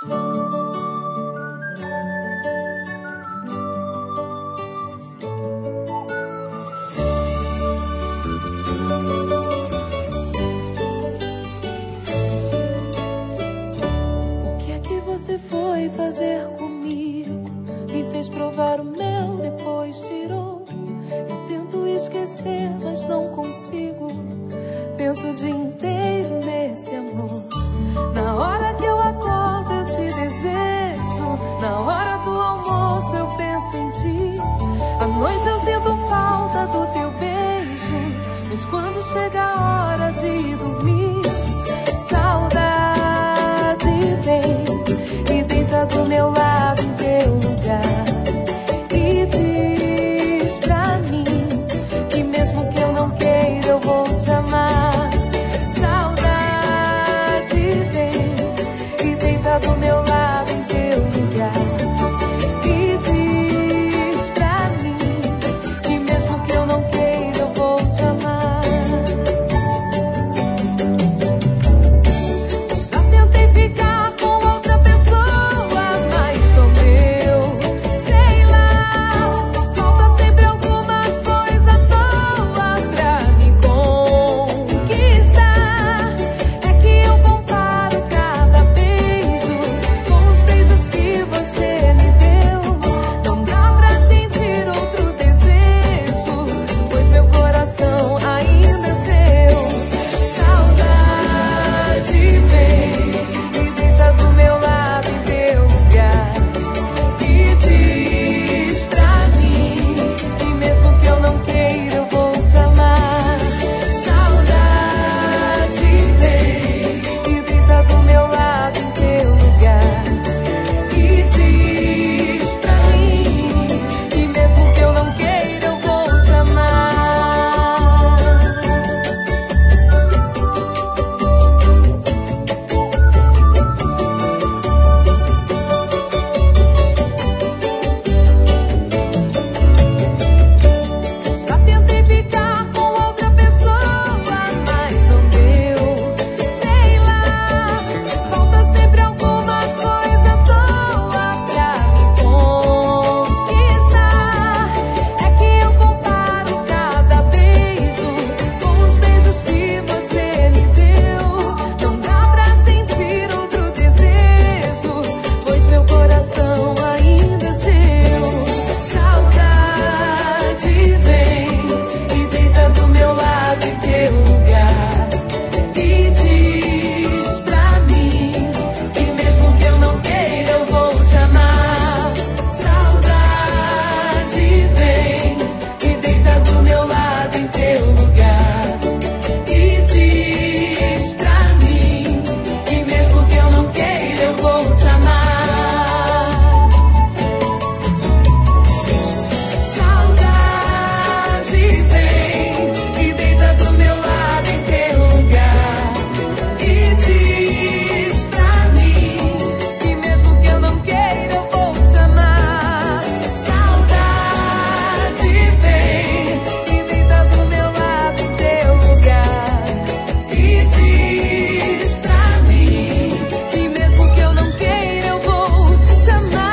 Você foi fazer comigo, me fez provar o mel, depois tirou. Eu tento esquecer, mas não consigo. Penso o dia inteiro nesse amor. Na hora que eu acordo eu te desejo, na hora do almoço eu penso em ti. À noite eu sinto falta do teu beijo, mas quando chega a hora de ir dormir, saudade vem e deita do meu lado em teu lugar e diz pra mim que mesmo que eu não queira eu vou te amar. Saudade vem e deita do meu lado em teu lugar e diz pra mim que mesmo que eu não queira eu vou te amar. Eu já tentei ficar com outra pessoa, mas não deu. Sei lá, falta sempre alguma coisa boa pra me conquistar. É que eu comparo cada beijo com os beijos que você me deu. Não dá pra sentir outro desejo, pois meu coração ainda é seu. Saudade vem e deita do meu lado em teu lugar e diz pra mim que mesmo que eu não queira eu vou te amar. Saudade vem e deita do meu lado em teu lugar e diz pra mim que mesmo que eu não queira eu vou te amar. Já tentei ficar com outra pessoa, mas não deu. Sei lá, falta sempre alguma coisa boa pra me conquistar. É que eu comparo cada beijo com os beijos que você me deu. Não dá pra sentir outro desejo, pois meu coração ainda é seu. Saudade vem e deita do meu lado em teu lugar e diz pra mim que mesmo que eu não queira eu vou te amar. Saudade vem e deita do meu lado em teu lugar e diz pra mim que mesmo que eu não queira eu vou te amar. Saudade vem e deita do meu lado em teu lugar e diz pra mim que mesmo que eu não queira eu vou te amar. Saudade vem e deita do meu lado em teu lugar e diz pra mim que mesmo que eu não queira eu vou te amar.